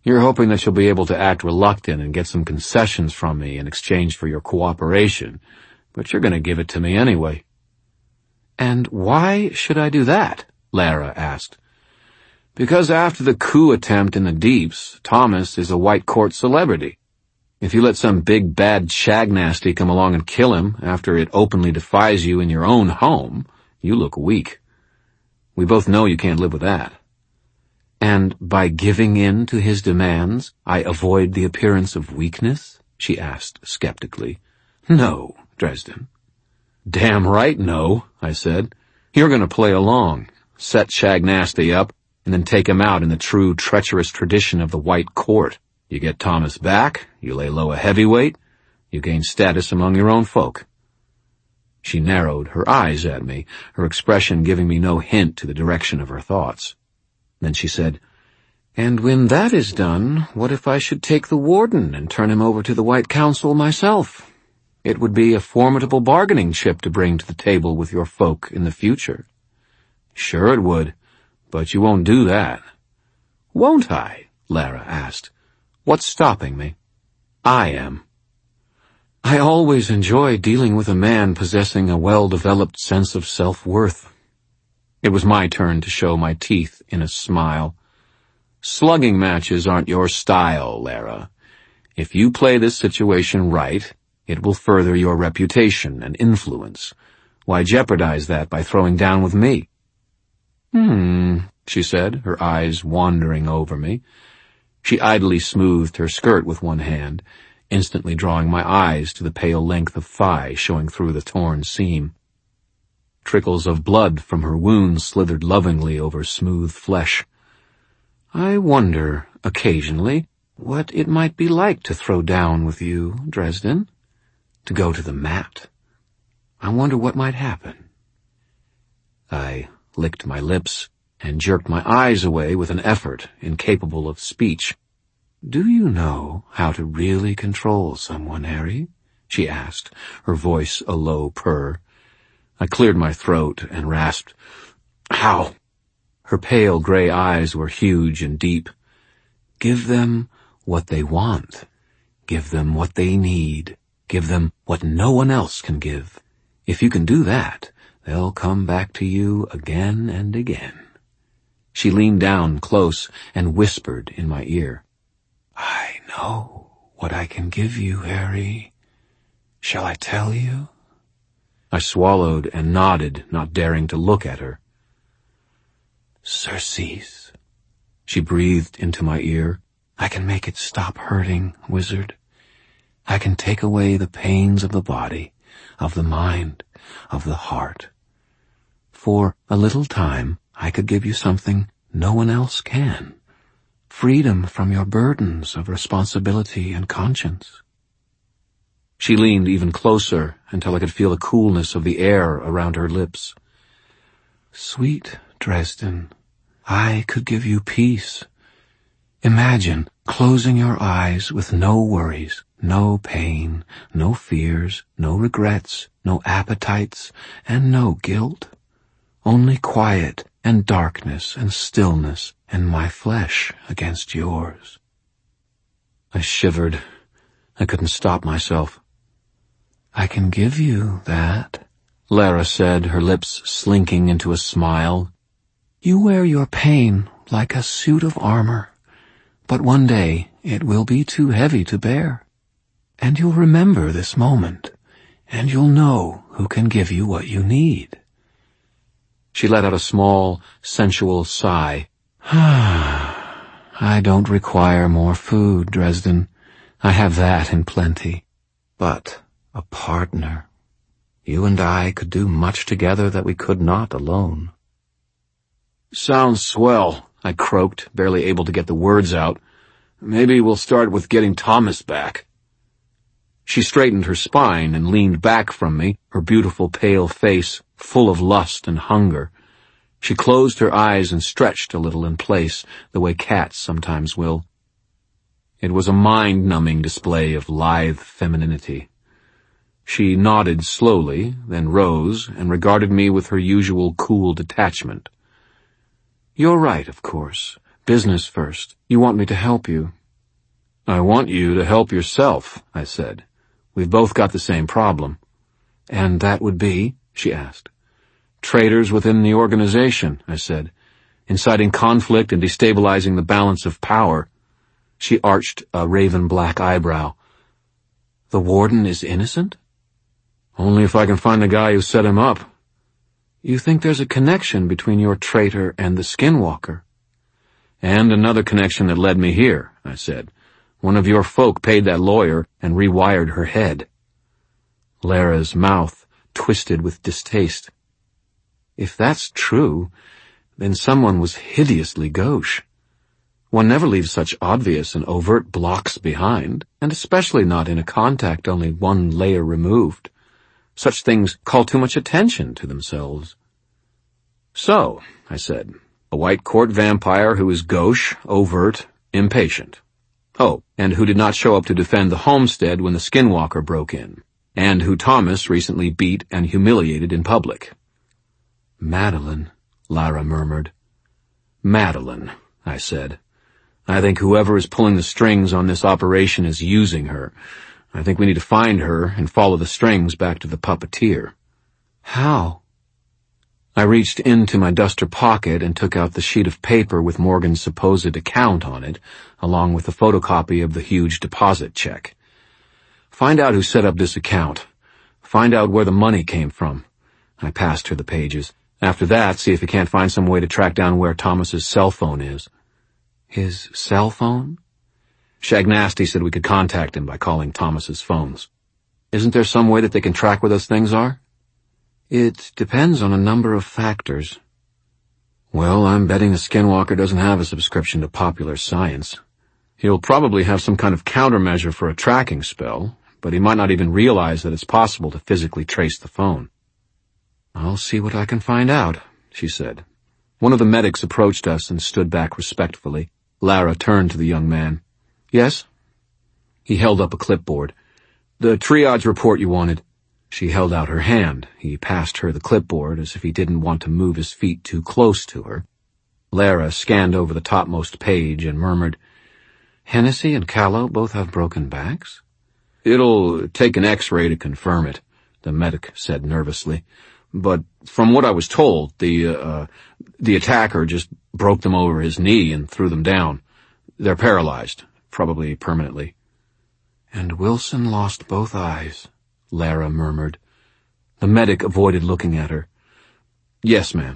You're hoping that you'll be able to act reluctant and get some concessions from me in exchange for your cooperation, but you're going to give it to me anyway." "And why should I do that?" Lara asked. "Because after the coup attempt in the Deeps, Thomas is a White Court celebrity. If you let some big bad shagnasty come along and kill him after it openly defies you in your own home, you look weak. We both know you can't live with that." "And by giving in to his demands, I avoid the appearance of weakness?" she asked skeptically. "No, Dresden." "Damn right no," I said. "You're going to play along, set Shagnasty up, and then take him out in the true treacherous tradition of the White Court. You get Thomas back, you lay low a heavyweight, you gain status among your own folk." She narrowed her eyes at me, her expression giving me no hint to the direction of her thoughts. Then she said, "And when that is done, what if I should take the warden and turn him over to the White Council myself? It would be a formidable bargaining chip to bring to the table with your folk in the future." "Sure it would, but you won't do that." "Won't I?" Lara asked. "What's stopping me?" "I am. I always enjoy dealing with a man possessing a well-developed sense of self-worth." It was my turn to show my teeth in a smile. "Slugging matches aren't your style, Lara. If you play this situation right, it will further your reputation and influence. Why jeopardize that by throwing down with me?" She said, her eyes wandering over me. She idly smoothed her skirt with one hand, instantly drawing my eyes to the pale length of thigh showing through the torn seam. Trickles of blood from her wounds slithered lovingly over smooth flesh. "I wonder, occasionally, what it might be like to throw down with you, Dresden. To go to the mat. I wonder what might happen." I licked my lips and jerked my eyes away with an effort incapable of speech. "Do you know how to really control someone, Harry?" she asked, her voice a low purr. I cleared my throat and rasped, "How?" Her pale gray eyes were huge and deep. "Give them what they want. Give them what they need. Give them what no one else can give. If you can do that, they'll come back to you again and again." She leaned down close and whispered in my ear, "I know what I can give you, Harry. Shall I tell you?" I swallowed and nodded, not daring to look at her. "Surcease," she breathed into my ear. "I can make it stop hurting, wizard. I can take away the pains of the body, of the mind, of the heart. For a little time, I could give you something no one else can. Freedom from your burdens of responsibility and conscience." She leaned even closer until I could feel the coolness of the air around her lips. "Sweet Dresden, I could give you peace. Imagine closing your eyes with no worries, no pain, no fears, no regrets, no appetites, and no guilt. Only quiet and darkness and stillness and my flesh against yours." I shivered. I couldn't stop myself. "I can give you that," Lara said, her lips slinking into a smile. "You wear your pain like a suit of armor, but one day it will be too heavy to bear. And you'll remember this moment, and you'll know who can give you what you need." She let out a small, sensual sigh. "I don't require more food, Dresden. I have that in plenty. But a partner. You and I could do much together that we could not alone." "Sounds swell," I croaked, barely able to get the words out. "Maybe we'll start with getting Thomas back." She straightened her spine and leaned back from me, her beautiful pale face full of lust and hunger. She closed her eyes and stretched a little in place, the way cats sometimes will. It was a mind-numbing display of lithe femininity. She nodded slowly, then rose and regarded me with her usual cool detachment. "You're right, of course. Business first. You want me to help you. I want you to help yourself, I said. We've both got the same problem. And that would be? She asked. Traitors within the organization, I said, inciting conflict and destabilizing the balance of power. She arched a raven-black eyebrow. The warden is innocent? Only if I can find the guy who set him up. You think there's a connection between your traitor and the Skinwalker? And another connection that led me here, I said. One of your folk paid that lawyer and rewired her head. Lara's mouth twisted with distaste. If that's true, then someone was hideously gauche. One never leaves such obvious and overt blocks behind, and especially not in a contact only one layer removed. Such things call too much attention to themselves. So, I said, a white court vampire who is gauche, overt, impatient. Oh, and who did not show up to defend the homestead when the Skinwalker broke in, and who Thomas recently beat and humiliated in public. Madeline, Lara murmured. Madeline, I said. I think whoever is pulling the strings on this operation is using her. I think we need to find her and follow the strings back to the puppeteer. How? I reached into my duster pocket and took out the sheet of paper with Morgan's supposed account on it, along with a photocopy of the huge deposit check. Find out who set up this account. Find out where the money came from. I passed her the pages. After that, see if you can't find some way to track down where Thomas's cell phone is. His cell phone? Shagnasty said we could contact him by calling Thomas's phones. Isn't there some way that they can track where those things are? It depends on a number of factors. Well, I'm betting the Skinwalker doesn't have a subscription to Popular Science. He'll probably have some kind of countermeasure for a tracking spell, but he might not even realize that it's possible to physically trace the phone. I'll see what I can find out, she said. One of the medics approached us and stood back respectfully. Lara turned to the young man. Yes? He held up a clipboard. The triage report you wanted. She held out her hand. He passed her the clipboard as if he didn't want to move his feet too close to her. Lara scanned over the topmost page and murmured, Hennessy and Callow both have broken backs? It'll take an X-ray to confirm it, the medic said nervously. But from what I was told, the attacker just broke them over his knee and threw them down. They're paralyzed, probably permanently. And Wilson lost both eyes, Lara murmured. The medic avoided looking at her. Yes, ma'am.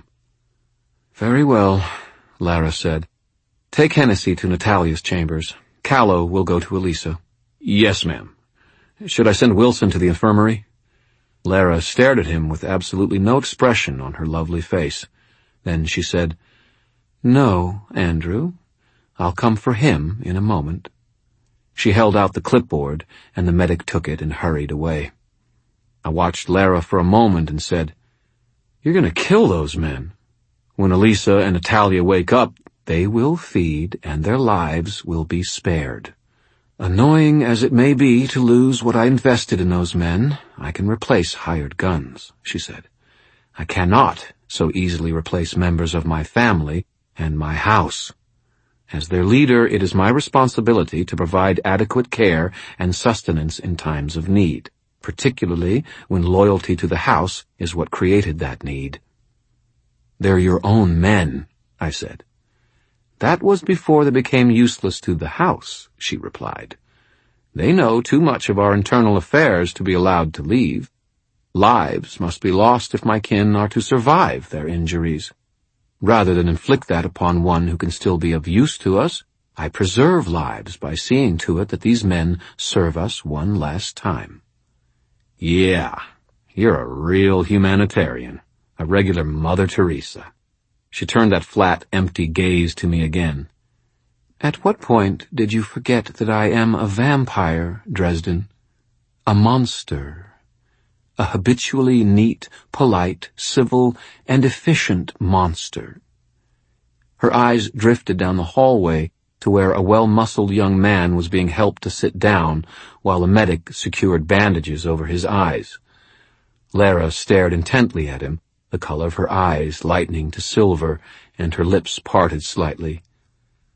Very well, Lara said. Take Hennessy to Natalia's chambers. Callow will go to Elisa. Yes, ma'am. Should I send Wilson to the infirmary? Lara stared at him with absolutely no expression on her lovely face. Then she said, No, Andrew. I'll come for him in a moment. She held out the clipboard, and the medic took it and hurried away. I watched Lara for a moment and said, You're going to kill those men. When Elisa and Natalia wake up, they will feed, and their lives will be spared. Annoying as it may be to lose what I invested in those men, I can replace hired guns, she said. I cannot so easily replace members of my family and my house. As their leader, it is my responsibility to provide adequate care and sustenance in times of need, particularly when loyalty to the house is what created that need. They're your own men, I said. That was before they became useless to the house, she replied. They know too much of our internal affairs to be allowed to leave. Lives must be lost if my kin are to survive their injuries. Rather than inflict that upon one who can still be of use to us, I preserve lives by seeing to it that these men serve us one last time. Yeah, you're a real humanitarian, a regular Mother Teresa. She turned that flat, empty gaze to me again. At what point did you forget that I am a vampire, Dresden? A monster. A habitually neat, polite, civil, and efficient monster. Her eyes drifted down the hallway to where a well-muscled young man was being helped to sit down while a medic secured bandages over his eyes. Lara stared intently at him, the color of her eyes lightening to silver and her lips parted slightly.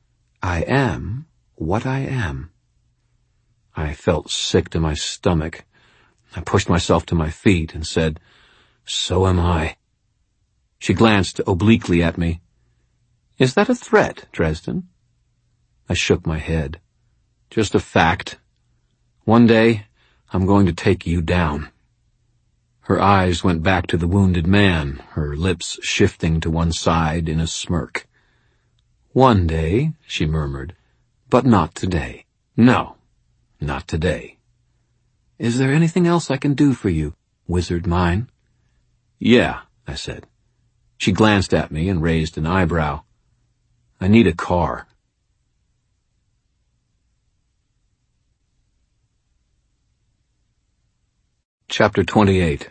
I am what I am. I felt sick to my stomach. I pushed myself to my feet and said, "So am I." She glanced obliquely at me. "Is that a threat, Dresden?" I shook my head. "Just a fact. One day, I'm going to take you down." Her eyes went back to the wounded man, her lips shifting to one side in a smirk. "One day," she murmured, "but not today. No, not today. Is there anything else I can do for you, wizard mine?" "Yeah," I said. She glanced at me and raised an eyebrow. "I need a car." Chapter 28.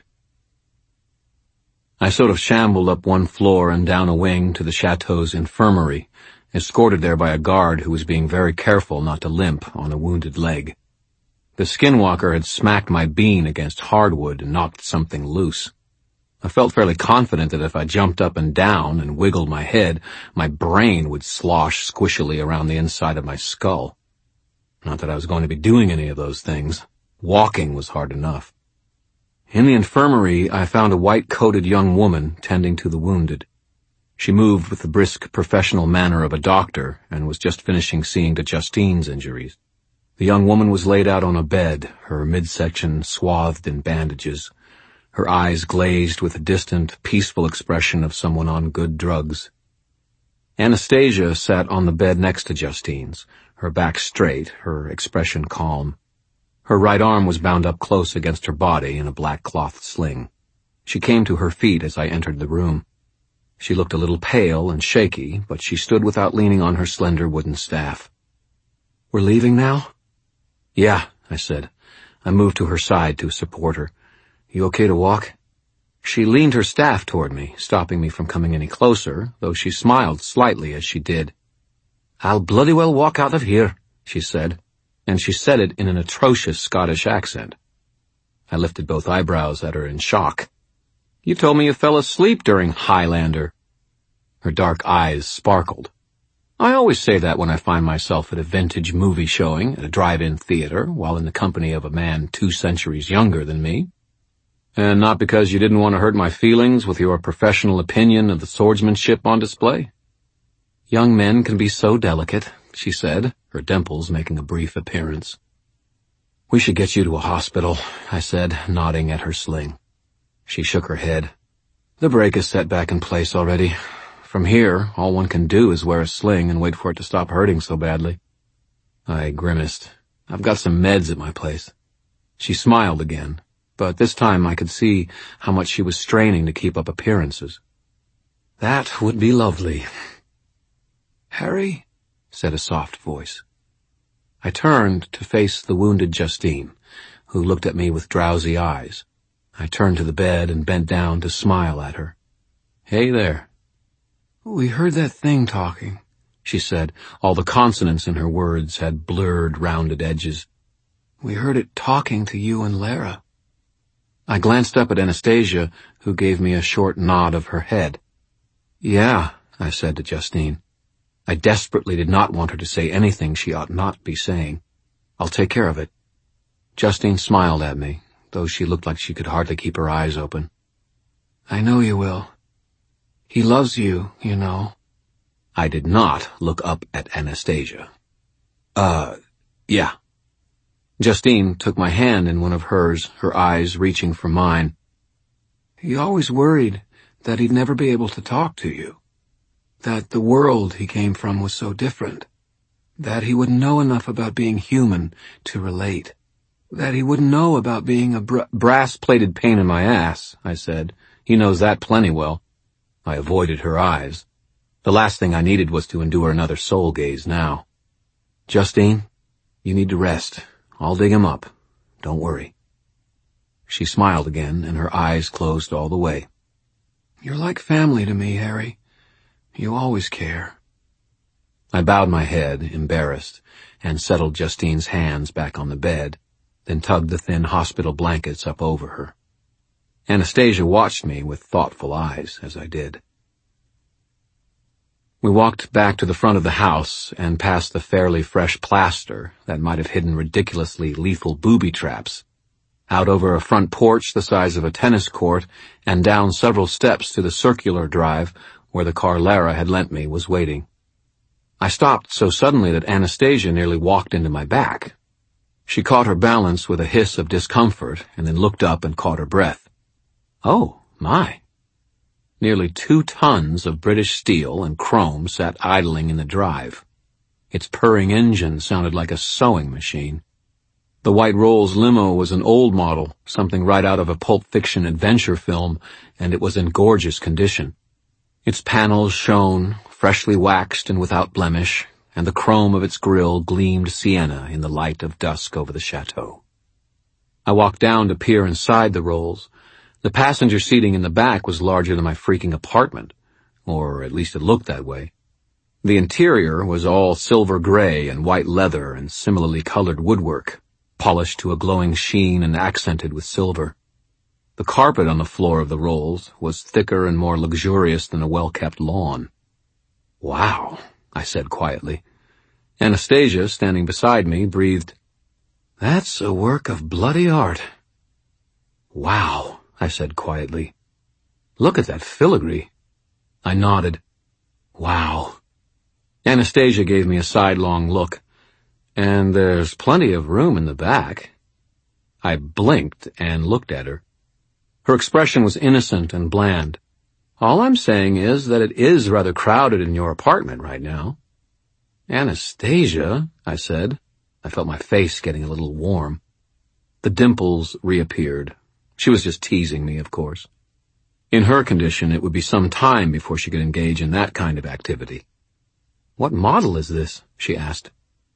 I sort of shambled up one floor and down a wing to the chateau's infirmary, escorted there by a guard who was being very careful not to limp on a wounded leg. The skinwalker had smacked my bean against hardwood and knocked something loose. I felt fairly confident that if I jumped up and down and wiggled my head, my brain would slosh squishily around the inside of my skull. Not that I was going to be doing any of those things. Walking was hard enough. In the infirmary, I found a white-coated young woman tending to the wounded. She moved with the brisk professional manner of a doctor and was just finishing seeing to Justine's injuries. The young woman was laid out on a bed, her midsection swathed in bandages, her eyes glazed with a distant, peaceful expression of someone on good drugs. Anastasia sat on the bed next to Justine's, her back straight, her expression calm. Her right arm was bound up close against her body in a black cloth sling. She came to her feet as I entered the room. She looked a little pale and shaky, but she stood without leaning on her slender wooden staff. "We're leaving now?" "Yeah," I said. I moved to her side to support her. "You okay to walk?" She leaned her staff toward me, stopping me from coming any closer, though she smiled slightly as she did. "I'll bloody well walk out of here," she said, and she said it in an atrocious Scottish accent. I lifted both eyebrows at her in shock. "You told me you fell asleep during Highlander." Her dark eyes sparkled. "I always say that when I find myself at a vintage movie showing at a drive-in theater while in the company of a man 2 centuries younger than me. And not because you didn't want to hurt my feelings with your professional opinion of the swordsmanship on display." "Young men can be so delicate," she said, her dimples making a brief appearance. "We should get you to a hospital," I said, nodding at her sling. She shook her head. "The brake is set back in place already. From here, all one can do is wear a sling and wait for it to stop hurting so badly." I grimaced. "I've got some meds at my place." She smiled again, but this time I could see how much she was straining to keep up appearances. "That would be lovely." "Harry?" said a soft voice. I turned to face the wounded Justine, who looked at me with drowsy eyes. I turned to the bed and bent down to smile at her. "Hey there." "We heard that thing talking," she said. All the consonants in her words had blurred, rounded edges. "We heard it talking to you and Lara." I glanced up at Anastasia, who gave me a short nod of her head. "Yeah," I said to Justine. I desperately did not want her to say anything she ought not be saying. "I'll take care of it." Justine smiled at me, though she looked like she could hardly keep her eyes open. "I know you will. He loves you, you know." I did not look up at Anastasia. Yeah." Justine took my hand in one of hers, her eyes reaching for mine. "He always worried that he'd never be able to talk to you, that the world he came from was so different, that he wouldn't know enough about being human to relate, that he wouldn't know about being a brass-plated pain in my ass," I said. "He knows that plenty well." I avoided her eyes. The last thing I needed was to endure another soul gaze now. "Justine, you need to rest. I'll dig him up. Don't worry." She smiled again, and her eyes closed all the way. "You're like family to me, Harry. You always care." I bowed my head, embarrassed, and settled Justine's hands back on the bed, then tugged the thin hospital blankets up over her. Anastasia watched me with thoughtful eyes as I did. We walked back to the front of the house and past the fairly fresh plaster that might have hidden ridiculously lethal booby traps, out over a front porch the size of a tennis court, and down several steps to the circular drive where the car Lara had lent me was waiting. I stopped so suddenly that Anastasia nearly walked into my back. She caught her balance with a hiss of discomfort and then looked up and caught her breath. Oh, my. Nearly 2 tons of British steel and chrome sat idling in the drive. Its purring engine sounded like a sewing machine. The white Rolls limo was an old model, something right out of a Pulp Fiction adventure film, and it was in gorgeous condition. Its panels shone, freshly waxed and without blemish, and the chrome of its grille gleamed sienna in the light of dusk over the chateau. I walked down to peer inside the Rolls. The passenger seating in the back was larger than my freaking apartment, or at least it looked that way. The interior was all silver gray and white leather and similarly colored woodwork, polished to a glowing sheen and accented with silver. The carpet on the floor of the Rolls was thicker and more luxurious than a well-kept lawn. Wow, I said quietly. Anastasia, standing beside me, breathed, "That's a work of bloody art." Wow, I said quietly. "Look at that filigree." I nodded. Wow. Anastasia gave me a sidelong look. "And there's plenty of room in the back." I blinked and looked at her. Her expression was innocent and bland. "All I'm saying is that it is rather crowded in your apartment right now." "Anastasia," I said. I felt my face getting a little warm. The dimples reappeared. She was just teasing me, of course. In her condition, it would be some time before she could engage in that kind of activity. "What model is this?" she asked.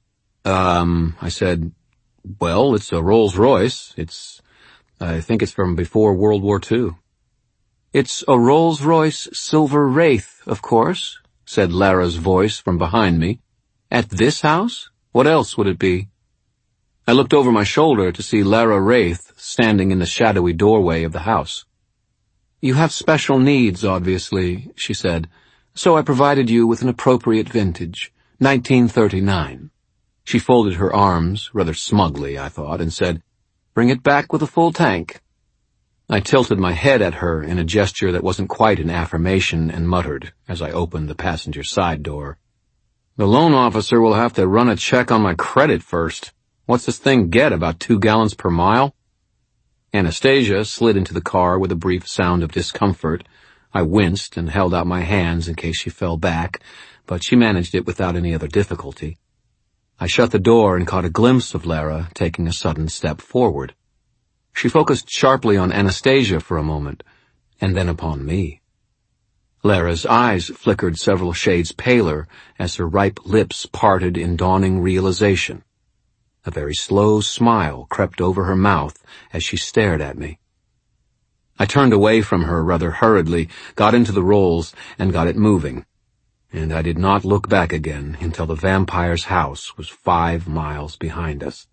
I said, "Well, it's a Rolls-Royce. I think it's from before World War II. "It's a Rolls-Royce Silver Wraith, of course," said Lara's voice from behind me. "At this house? What else would it be?" I looked over my shoulder to see Lara Wraith standing in the shadowy doorway of the house. "You have special needs, obviously," she said, "so I provided you with an appropriate vintage, 1939. She folded her arms, rather smugly, I thought, and said, "Bring it back with a full tank." I tilted my head at her in a gesture that wasn't quite an affirmation and muttered as I opened the passenger side door, "The loan officer will have to run a check on my credit first. What's this thing get, about 2 gallons per mile?" Anastasia slid into the car with a brief sound of discomfort. I winced and held out my hands in case she fell back, but she managed it without any other difficulty. I shut the door and caught a glimpse of Lara taking a sudden step forward. She focused sharply on Anastasia for a moment, and then upon me. Lara's eyes flickered several shades paler as her ripe lips parted in dawning realization. A very slow smile crept over her mouth as she stared at me. I turned away from her rather hurriedly, got into the Rolls, and got it moving, and I did not look back again until the vampire's house was 5 miles behind us.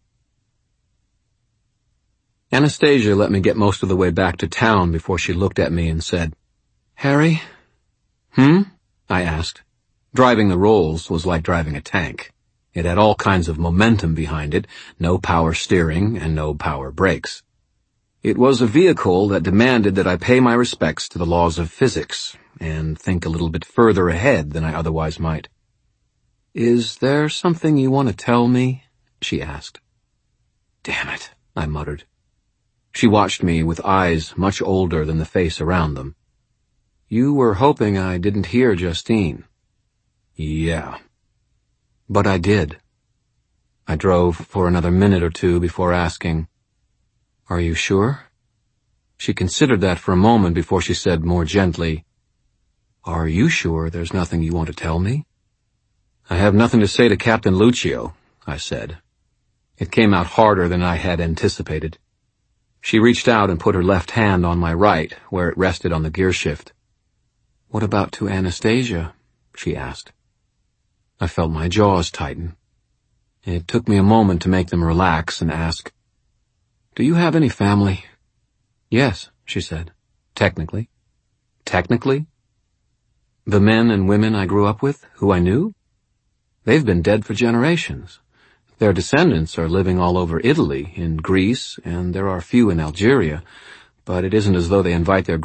Anastasia let me get most of the way back to town before she looked at me and said, "Harry?" I asked. Driving the Rolls was like driving a tank. It had all kinds of momentum behind it, no power steering and no power brakes. It was a vehicle that demanded that I pay my respects to the laws of physics and think a little bit further ahead than I otherwise might. "Is there something you want to tell me?" she asked. "Damn it," I muttered. She watched me with eyes much older than the face around them. "You were hoping I didn't hear Justine." "Yeah." But I did. I drove for another minute or two before asking, "Are you sure?" She considered that for a moment before she said more gently, "Are you sure there's nothing you want to tell me?" "I have nothing to say to Captain Lucio," I said. It came out harder than I had anticipated. She reached out and put her left hand on my right, where it rested on the gear shift. "What about to Anastasia?" she asked. I felt my jaws tighten. It took me a moment to make them relax and ask, "Do you have any family?" "Yes," she said. "Technically." "Technically?" The men and women I grew up with, who I knew? They've been dead for generations. Their descendants are living all over Italy, in Greece, and there are a few in Algeria, but it isn't as though they invite their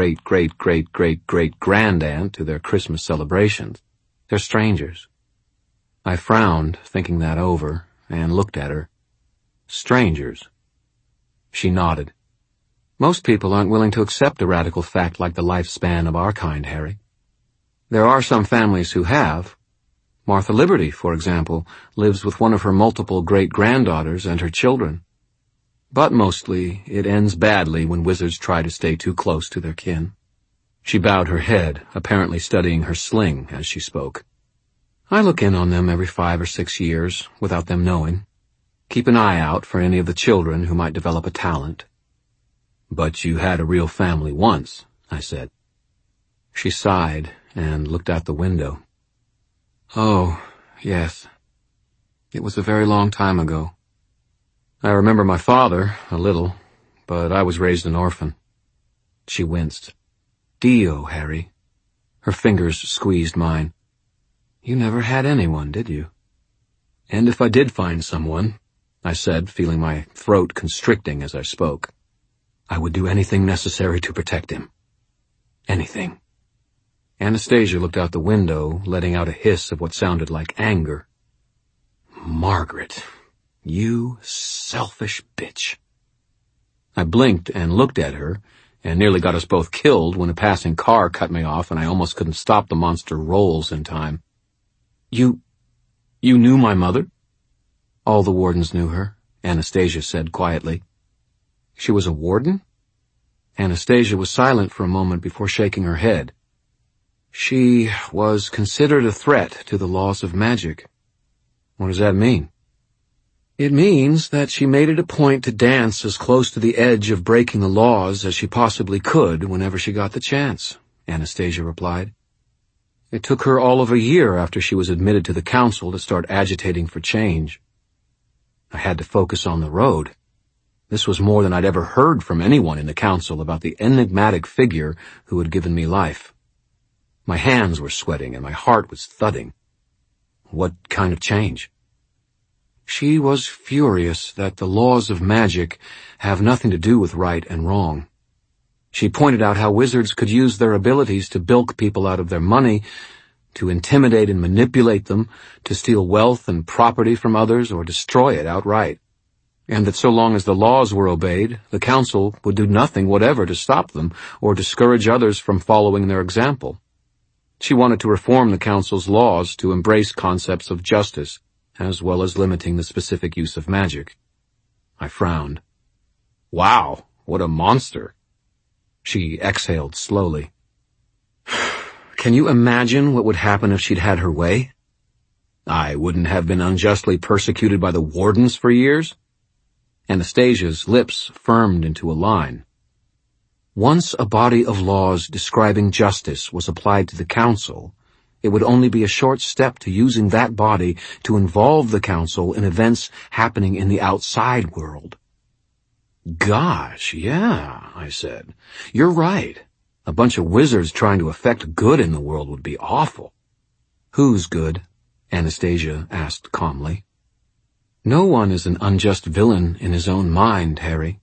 great-great-great-great-great-great-grandaunt to their Christmas celebrations. They're strangers. I frowned, thinking that over, and looked at her. Strangers. She nodded. Most people aren't willing to accept a radical fact like the lifespan of our kind, Harry. There are some families who have. Martha Liberty, for example, lives with one of her multiple great-granddaughters and her children. But mostly, it ends badly when wizards try to stay too close to their kin. She bowed her head, apparently studying her sling as she spoke. I look in on them every 5 or 6 years, without them knowing. Keep an eye out for any of the children who might develop a talent. But you had a real family once, I said. She sighed and looked out the window. Oh, yes. It was a very long time ago. I remember my father, a little, but I was raised an orphan. She winced. Dio, Harry. Her fingers squeezed mine. You never had anyone, did you? And if I did find someone, I said, feeling my throat constricting as I spoke, I would do anything necessary to protect him. Anything. Anastasia looked out the window, letting out a hiss of what sounded like anger. Margaret, you selfish bitch. I blinked and looked at her, and nearly got us both killed when a passing car cut me off and I almost couldn't stop the monster rolls in time. You knew my mother? All the wardens knew her, Anastasia said quietly. She was a warden? Anastasia was silent for a moment before shaking her head. She was considered a threat to the laws of magic. What does that mean? It means that she made it a point to dance as close to the edge of breaking the laws as she possibly could whenever she got the chance, Anastasia replied. It took her all of a year after she was admitted to the council to start agitating for change. I had to focus on the road. This was more than I'd ever heard from anyone in the council about the enigmatic figure who had given me life. My hands were sweating and my heart was thudding. What kind of change? She was furious that the laws of magic have nothing to do with right and wrong. She pointed out how wizards could use their abilities to bilk people out of their money, to intimidate and manipulate them, to steal wealth and property from others or destroy it outright. And that so long as the laws were obeyed, the council would do nothing whatever to stop them or discourage others from following their example. She wanted to reform the council's laws to embrace concepts of justice, as well as limiting the specific use of magic. I frowned. Wow, what a monster. She exhaled slowly. Can you imagine what would happen if she'd had her way? I wouldn't have been unjustly persecuted by the wardens for years. Anastasia's lips firmed into a line. Once a body of laws describing justice was applied to the council, it would only be a short step to using that body to involve the council in events happening in the outside world. Gosh, yeah, I said. You're right. A bunch of wizards trying to effect good in the world would be awful. Who's good? Anastasia asked calmly. No one is an unjust villain in his own mind, Harry.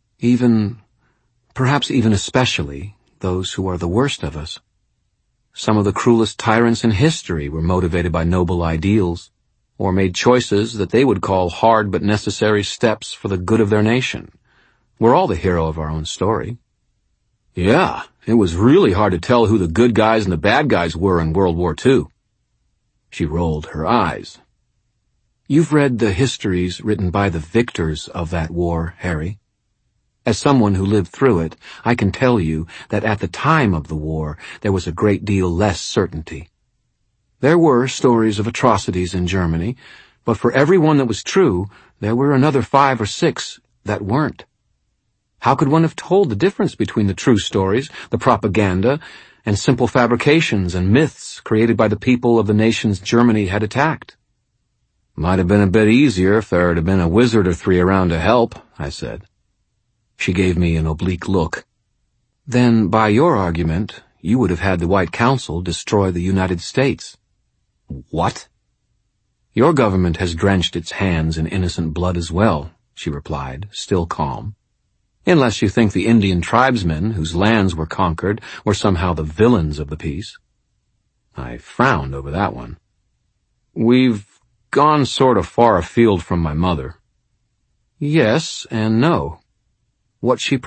Perhaps even especially, those who are the worst of us. Some of the cruelest tyrants in history were motivated by noble ideals, or made choices that they would call hard but necessary steps for the good of their nation. We're all the hero of our own story. Yeah, it was really hard to tell who the good guys and the bad guys were in World War II. She rolled her eyes. You've read the histories written by the victors of that war, Harry. As someone who lived through it, I can tell you that at the time of the war, there was a great deal less certainty. There were stories of atrocities in Germany, but for every one that was true, there were another 5 or 6 that weren't. How could one have told the difference between the true stories, the propaganda, and simple fabrications and myths created by the people of the nations Germany had attacked? Might have been a bit easier if there had been a wizard or 3 around to help, I said. She gave me an oblique look. Then, by your argument, you would have had the White Council destroy the United States. What? Your government has drenched its hands in innocent blood as well, she replied, still calm. Unless you think the Indian tribesmen whose lands were conquered were somehow the villains of the peace. I frowned over that one. We've gone sort of far afield from my mother. Yes and no. What she